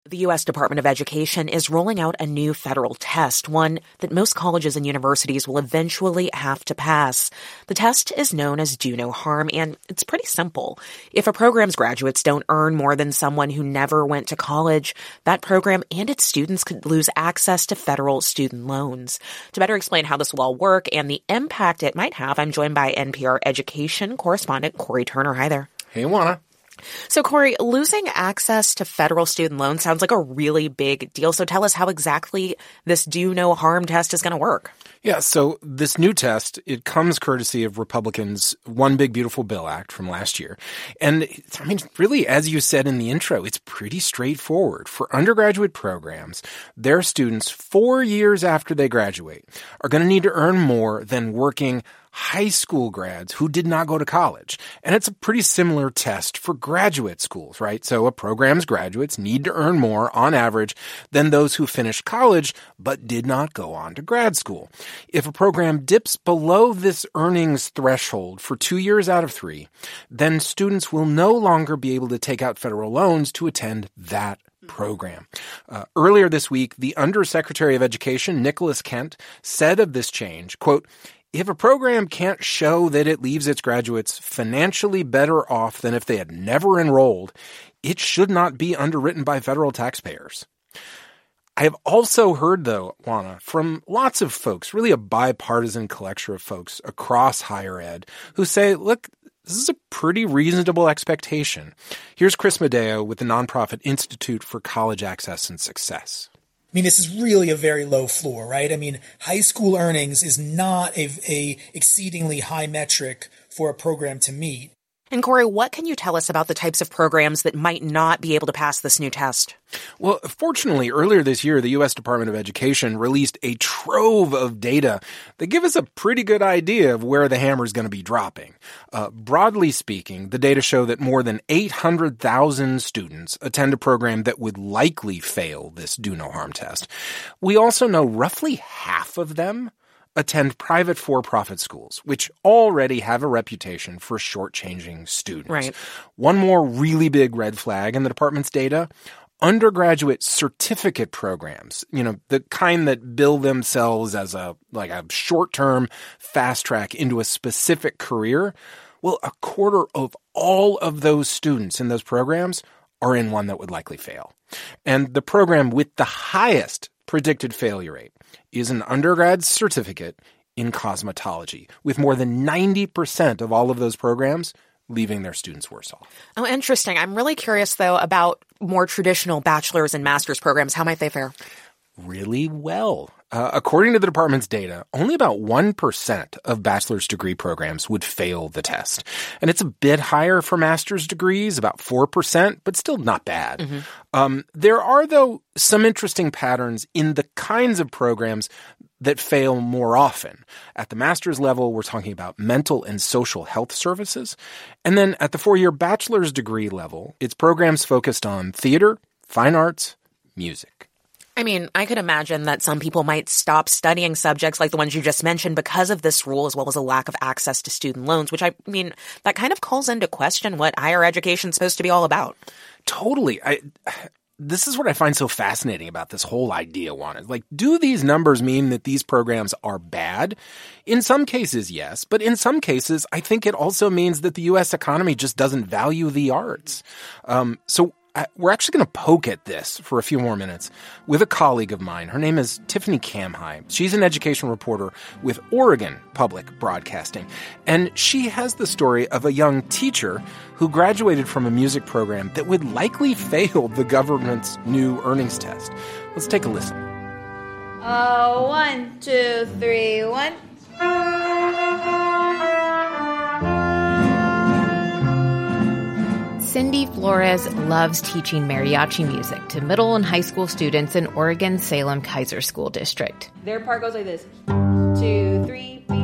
The U.S. Department of Education is rolling out a new federal test, one that most colleges and universities will eventually have to pass. The test is known as Do No Harm, and it's pretty simple. If a program's graduates don't earn more than someone who never went to college, that program and its students could lose access to federal student loans. To better explain how this will all work and the impact it might have, I'm joined by NPR education correspondent Cory Turner. Hi there. Hey, Juana. So, Cory, losing access to federal student loans sounds like a really big deal. So tell us how exactly this Do No Harm test is going to work. Yeah, so this new test, it comes courtesy of Republicans' One Big Beautiful Bill Act from last year. And, I mean, really, as you said in the intro, it's pretty straightforward. For undergraduate programs, their students 4 years after they graduate are going to need to earn more than working high school grads who did not go to college. And it's a pretty similar test for graduate schools, right? So a program's graduates need to earn more on average than those who finished college but did not go on to grad school. If a program dips below this earnings threshold for 2 years out of 3, then students will no longer be able to take out federal loans to attend that program. Earlier this week, the Undersecretary of Education, Nicholas Kent, said of this change, quote, "If a program can't show that it leaves its graduates financially better off than if they had never enrolled, it should not be underwritten by federal taxpayers." I have also heard, though, Juana, from lots of folks, really a bipartisan collection of folks across higher ed, who say, look, this is a pretty reasonable expectation. Here's Chris Medeo with the nonprofit Institute for College Access and Success. I mean, this is really a very low floor, right? I mean, high school earnings is not a exceedingly high metric for a program to meet. And Cory, what can you tell us about the types of programs that might not be able to pass this new test? Well, fortunately, earlier this year, the U.S. Department of Education released a trove of data that give us a pretty good idea of where the hammer is going to be dropping. Broadly speaking, the data show that more than 800,000 students attend a program that would likely fail this Do No Harm test. We also know roughly half of them attend private for-profit schools, which already have a reputation for shortchanging students. Right. One more really big red flag in the department's data: undergraduate certificate programs, the kind that bill themselves as a short-term fast track into a specific career. Well, a quarter of all of those students in those programs are in one that would likely fail. And the program with the highest predicted failure rate is an undergrad certificate in cosmetology, with more than 90% of all of those programs leaving their students worse off. Oh, interesting. I'm really curious, though, about more traditional bachelor's and master's programs. How might they fare? Really well. According to the department's data, only about 1% of bachelor's degree programs would fail the test. And it's a bit higher for master's degrees, about 4%, but still not bad. Mm-hmm. There are, though, some interesting patterns in the kinds of programs that fail more often. At the master's level, we're talking about mental and social health services. And then at the 4-year bachelor's degree level, it's programs focused on theater, fine arts, music. I mean, I could imagine that some people might stop studying subjects like the ones you just mentioned because of this rule, as well as a lack of access to student loans, which, I mean, that kind of calls into question what higher education is supposed to be all about. Totally. This is what I find so fascinating about this whole idea, Juana. Like, do these numbers mean that these programs are bad? In some cases, yes. But in some cases, I think it also means that the U.S. economy just doesn't value the arts. So we're actually going to poke at this for a few more minutes with a colleague of mine. Her name is Tiffany Kamhai. She's an education reporter with Oregon Public Broadcasting. And she has the story of a young teacher who graduated from a music program that would likely fail the government's new earnings test. Let's take a listen. 1, 2, 3, 1. Cindy Flores loves teaching mariachi music to middle and high school students in Oregon's Salem-Keizer School District. Their part goes like this. 2, 3, beep.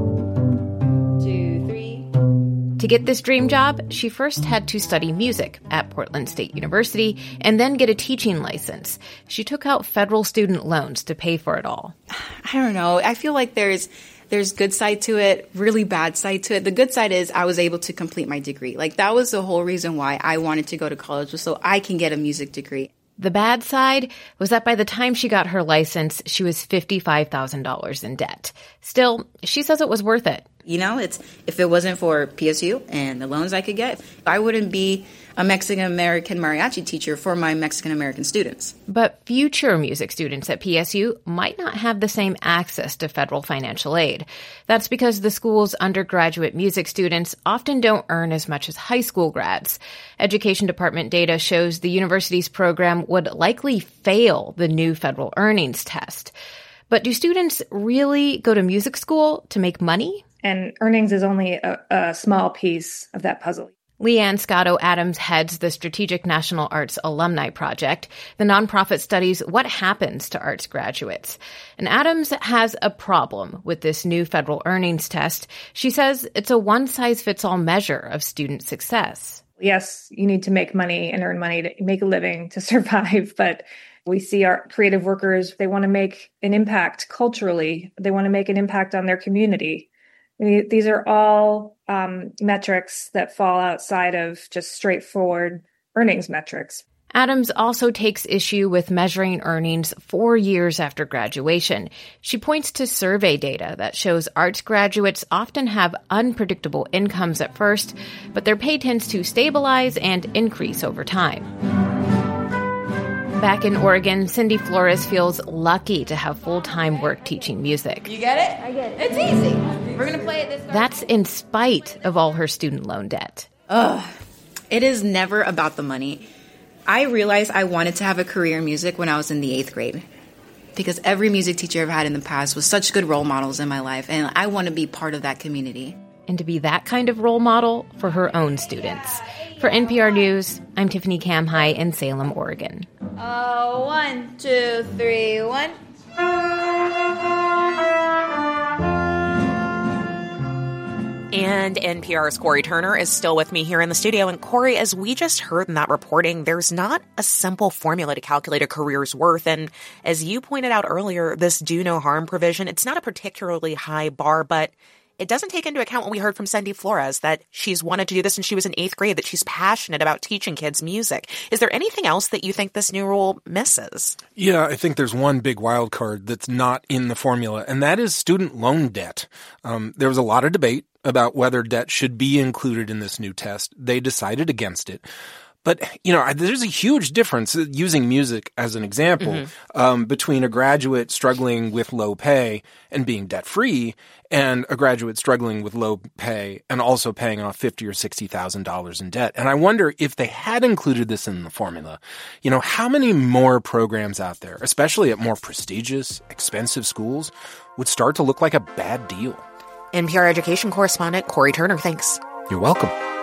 2, 3. To get this dream job, she first had to study music at Portland State University and then get a teaching license. She took out federal student loans to pay for it all. I don't know. I feel like there's good side to it, really bad side to it. The good side is I was able to complete my degree. Like, that was the whole reason why I wanted to go to college, was so I can get a music degree. The bad side was that by the time she got her license, she was $55,000 in debt. Still, she says it was worth it. You know, if it wasn't for PSU and the loans I could get, I wouldn't be a Mexican-American mariachi teacher for my Mexican-American students. But future music students at PSU might not have the same access to federal financial aid. That's because the school's undergraduate music students often don't earn as much as high school grads. Education Department data shows the university's program would likely fail the new federal earnings test. But do students really go to music school to make money? And earnings is only a small piece of that puzzle. Leanne Scotto Adams heads the Strategic National Arts Alumni Project. The nonprofit studies what happens to arts graduates. And Adams has a problem with this new federal earnings test. She says it's a one-size-fits-all measure of student success. Yes, you need to make money and earn money to make a living to survive, but we see our creative workers, they want to make an impact culturally. They want to make an impact on their community. These are all metrics that fall outside of just straightforward earnings metrics. Adams also takes issue with measuring earnings 4 years after graduation. She points to survey data that shows arts graduates often have unpredictable incomes at first, but their pay tends to stabilize and increase over time. Back in Oregon, Cindy Flores feels lucky to have full-time work teaching music. You get it? I get it. It's easy. We're going to play it this way. That's in spite of all her student loan debt. It is never about the money. I realized I wanted to have a career in music when I was in the 8th grade because every music teacher I've had in the past was such good role models in my life, and I want to be part of that community. And to be that kind of role model for her own students. For NPR News, I'm Tiffany Kamhai in Salem, Oregon. 1, 2, 3, 1. And NPR's Corey Turner is still with me here in the studio. And Corey, as we just heard in that reporting, there's not a simple formula to calculate a career's worth. And as you pointed out earlier, this do no harm provision, it's not a particularly high bar, but it doesn't take into account what we heard from Cindy Flores, that she's wanted to do this since she was in 8th grade, that she's passionate about teaching kids music. Is there anything else that you think this new rule misses? Yeah, I think there's one big wild card that's not in the formula, and that is student loan debt. There was a lot of debate about whether debt should be included in this new test. They decided against it. But, there's a huge difference, using music as an example, between a graduate struggling with low pay and being debt-free and a graduate struggling with low pay and also paying off $50,000 or $60,000 in debt. And I wonder if they had included this in the formula, how many more programs out there, especially at more prestigious, expensive schools, would start to look like a bad deal? NPR education correspondent Corey Turner, thanks. You're welcome.